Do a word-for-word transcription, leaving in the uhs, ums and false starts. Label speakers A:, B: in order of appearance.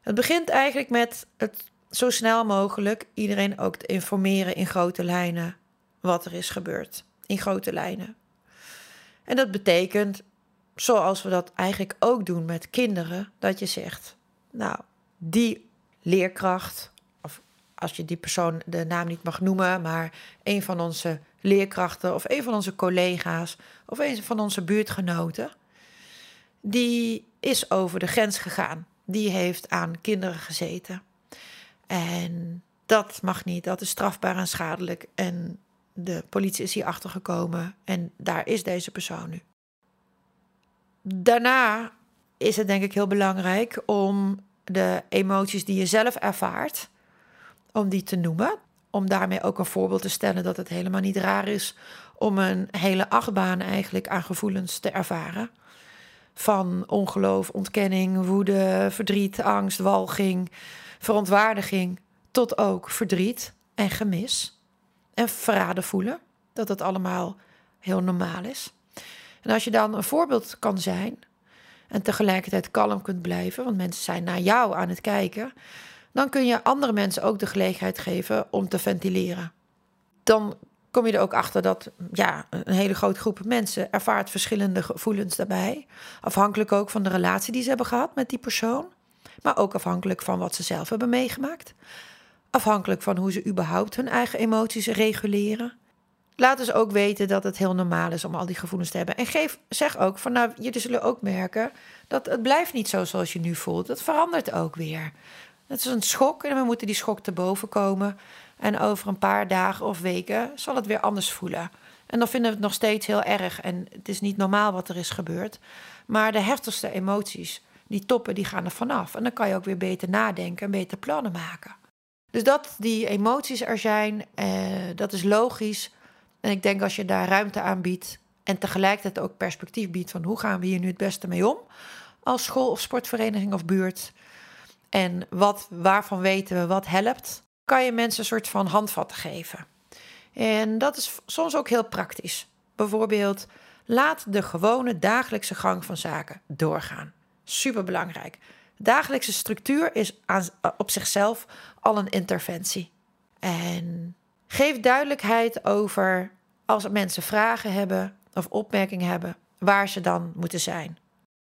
A: Het begint eigenlijk met het zo snel mogelijk iedereen ook te informeren in grote lijnen wat er is gebeurd. In grote lijnen. En dat betekent, zoals we dat eigenlijk ook doen met kinderen, dat je zegt, nou, die leerkracht, of als je die persoon de naam niet mag noemen, maar een van onze leerkrachten of een van onze collega's of een van onze buurtgenoten, die is over de grens gegaan. Die heeft aan kinderen gezeten. En dat mag niet, dat is strafbaar en schadelijk. En de politie is hier achter gekomen en daar is deze persoon nu. Daarna is het denk ik heel belangrijk om de emoties die je zelf ervaart, om die te noemen. Om daarmee ook een voorbeeld te stellen dat het helemaal niet raar is om een hele achtbaan eigenlijk aan gevoelens te ervaren. Van ongeloof, ontkenning, woede, verdriet, angst, walging, verontwaardiging, tot ook verdriet en gemis. En verraden voelen, dat het allemaal heel normaal is. En als je dan een voorbeeld kan zijn en tegelijkertijd kalm kunt blijven, want mensen zijn naar jou aan het kijken, dan kun je andere mensen ook de gelegenheid geven om te ventileren. Dan kom je er ook achter dat ja, een hele grote groep mensen ervaart verschillende gevoelens daarbij. Afhankelijk ook van de relatie die ze hebben gehad met die persoon. Maar ook afhankelijk van wat ze zelf hebben meegemaakt. Afhankelijk van hoe ze überhaupt hun eigen emoties reguleren. Laat dus ook weten dat het heel normaal is om al die gevoelens te hebben. En geef, zeg ook van nou, jullie zullen ook merken dat het blijft niet zo zoals je nu voelt. Het verandert ook weer. Het is een schok en we moeten die schok te boven komen. En over een paar dagen of weken zal het weer anders voelen. En dan vinden we het nog steeds heel erg. En het is niet normaal wat er is gebeurd. Maar de heftigste emoties, die toppen, die gaan er vanaf. En dan kan je ook weer beter nadenken en beter plannen maken. Dus dat die emoties er zijn, eh, dat is logisch. En ik denk als je daar ruimte aan biedt en tegelijkertijd ook perspectief biedt van hoe gaan we hier nu het beste mee om als school of sportvereniging of buurt. En wat, waarvan weten we wat helpt, kan je mensen een soort van handvatten geven. En dat is soms ook heel praktisch. Bijvoorbeeld, laat de gewone dagelijkse gang van zaken doorgaan. Superbelangrijk. Dagelijkse structuur is aan, op zichzelf al een interventie. En geef duidelijkheid over als mensen vragen hebben of opmerkingen hebben, waar ze dan moeten zijn.